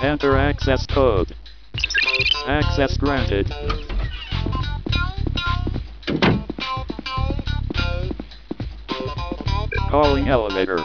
Enter access code. Access granted. Calling elevator.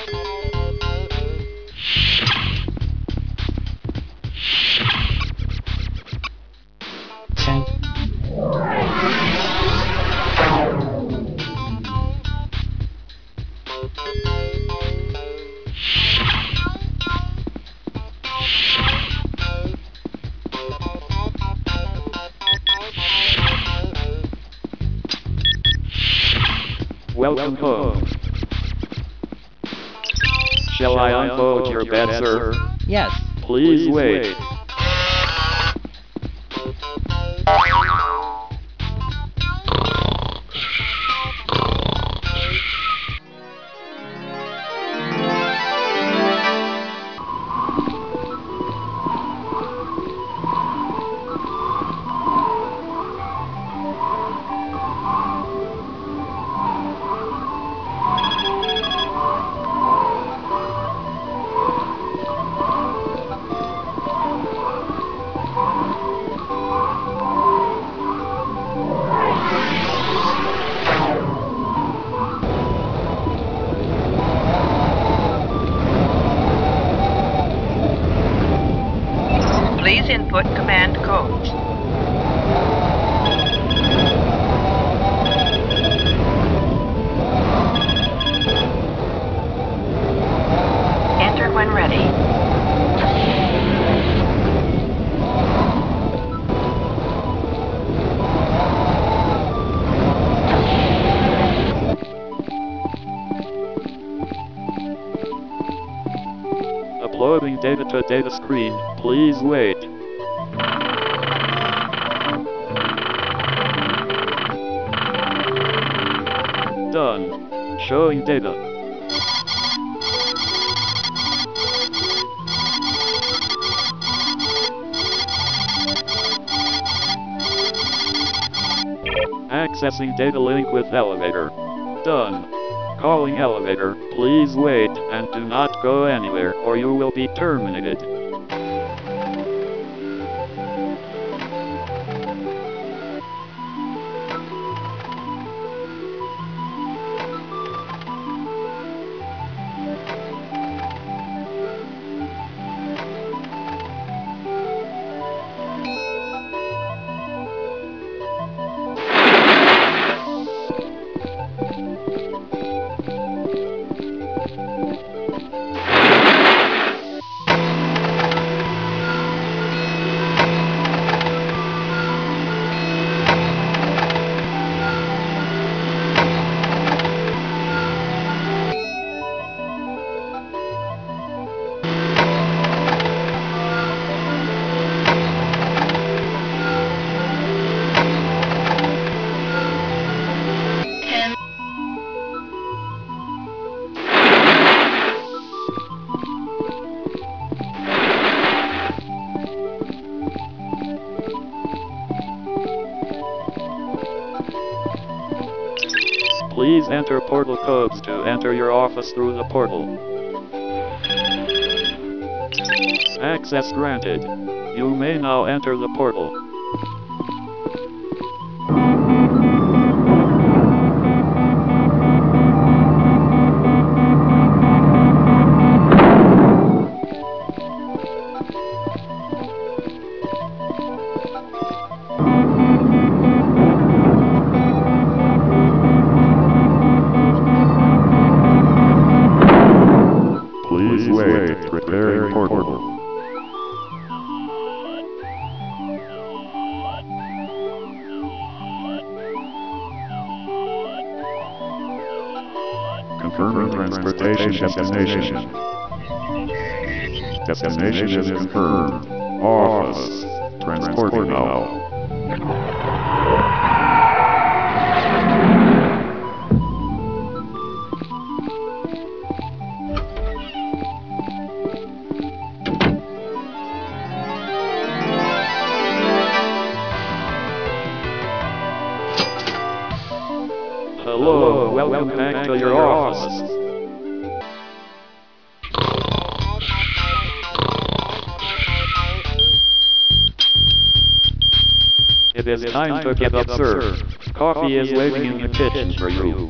Welcome home. Shall I unfold your bed, sir? Yes. Please wait. Please input command codes. Enter when ready. Uploading data to data screen. Please wait. Done. Showing data. Accessing data link with elevator. Done. Calling elevator. Please wait and do not go anywhere or you will be terminated. Please enter portal codes to enter your office through the portal. Access granted. You may now enter the portal. Please wait. Preparing portal. Confirming transportation destination. Destination is confirmed. Office. Transporting now. Hello, welcome back to your office. It is time to get up, sir. Coffee is waiting in the kitchen for you.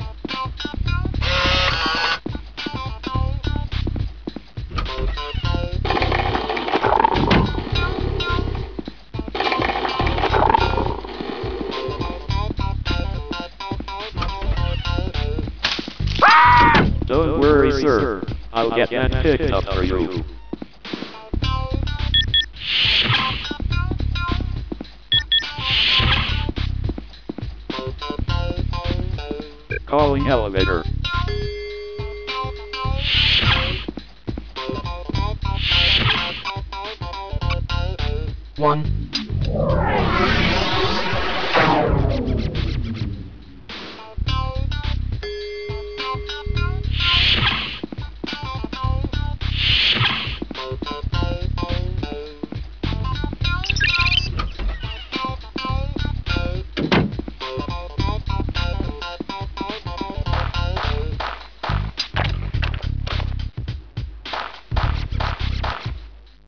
Don't worry, sir. I'll get that picked up for you. Calling elevator. 1.